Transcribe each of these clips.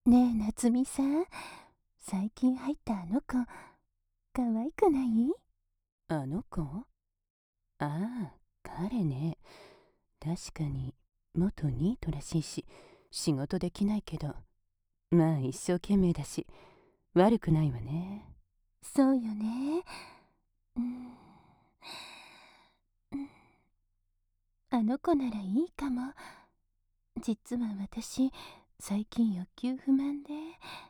ねえ、夏美さん。最近入ったあの子、可愛くない？ あの子？ああ、彼ね。確かに、元ニートらしいし、仕事できないけど、まあ一生懸命だし、悪くないわね。 そうよね。うん。うん。あの子ならいいかも。実は私、最近欲求不満で。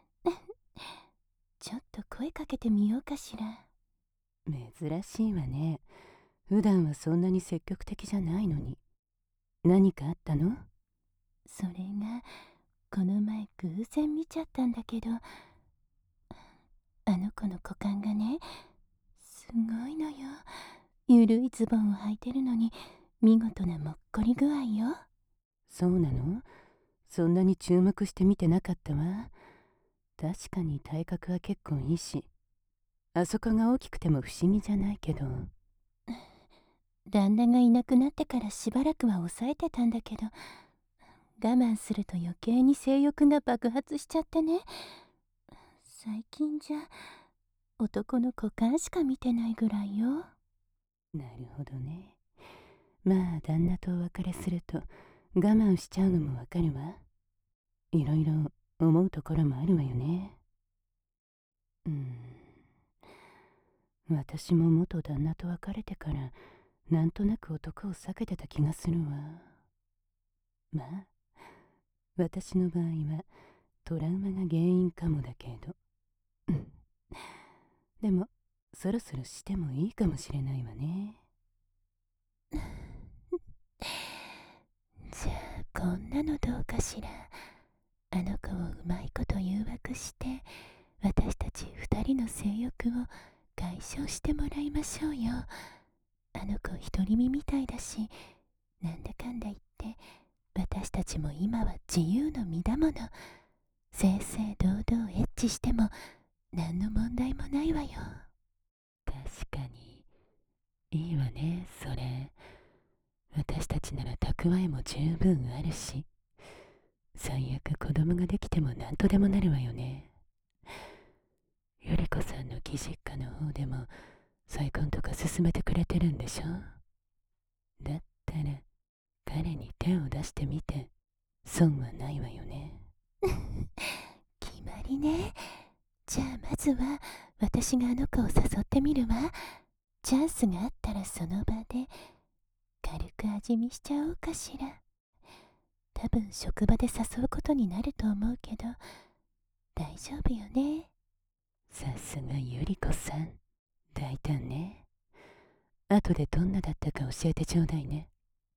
ちょっと声かけてみようかしら。 珍しいわね。普段はそんなに積極的じゃないのに。何かあったの？ それが、この前偶然見ちゃったんだけど、あの子の股間がね、すごいのよ。ゆるいズボンを履いてるのに、見事なもっこり具合よ。 そうなの？そんなに注目して見てなかったわ。確かに体格は結構いいし、あそこが大きくても不思議じゃないけど。 旦那がいなくなってからしばらくは抑えてたんだけど、我慢すると余計に性欲が爆発しちゃってね。最近じゃ男の股間しか見てないぐらいよ。 なるほどね。まあ旦那とお別れすると我慢しちゃうのもわかるわ。いろいろ思うところもあるわよね。私も元旦那と別れてからなんとなく男を避けてた気がするわ。まあ私の場合はトラウマが原因かもだけど、でもそろそろしてもいいかもしれないわね。 じゃあこんなのどうかしら。あの子をうまいこと誘惑して、私たち二人の性欲を解消してもらいましょうよ。あの子独り身みたいだし、なんだかんだ言って私たちも今は自由の身だもの。正々堂々エッチしても何の問題もないわよ。 確かにいいわね、それ。私たちなら蓄えも十分あるし、最悪子供ができても何とでもなるわよね。ゆり子さんの義実家の方でも再婚とか勧めてくれてるんでしょ？だったら彼に手を出してみて損はないわよね。 決まりね。じゃあまずは私があの子を誘ってみるわ。チャンスがあったらその場で軽く味見しちゃおうかしら。多分職場で誘うことになると思うけど、大丈夫よね。 さすがゆり子さん、大胆ね。後でどんなだったか教えてちょうだいね。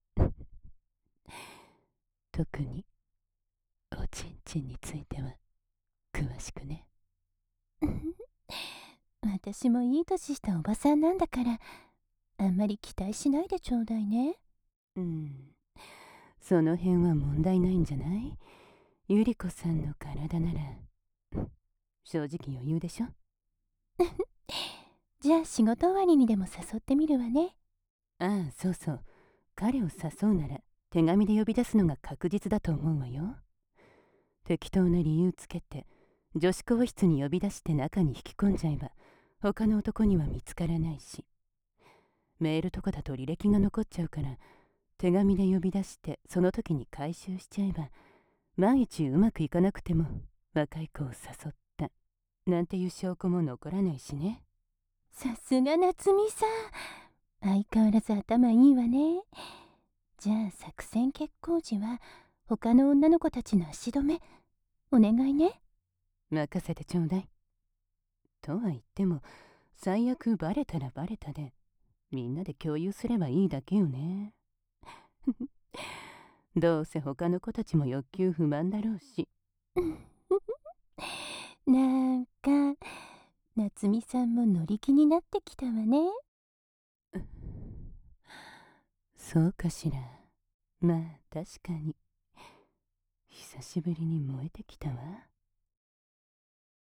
特におちんちんについては詳しくね。 私もいい年したおばさんなんだから、あんまり期待しないでちょうだいね。 その辺は問題ないんじゃない？ゆり子さんの体なら、正直余裕でしょ？ じゃあ仕事終わりにでも誘ってみるわね。 ああ、そうそう。彼を誘うなら手紙で呼び出すのが確実だと思うわよ。適当な理由つけて女子更衣室に呼び出して中に引き込んじゃえば他の男には見つからないし、メールとかだと履歴が残っちゃうから手紙で呼び出してその時に回収しちゃえば、万一うまくいかなくても若い子を誘ったなんていう証拠も残らないしね。 さすが夏美さん。相変わらず頭いいわね。じゃあ作戦決行時は他の女の子たちの足止めお願いね。 任せてちょうだい。とは言っても最悪バレたらバレたでみんなで共有すればいいだけよね。どうせ他の子たちも欲求不満だろうし。 なんか夏美さんも乗り気になってきたわね。 そうかしら。まあ確かに久しぶりに燃えてきたわ。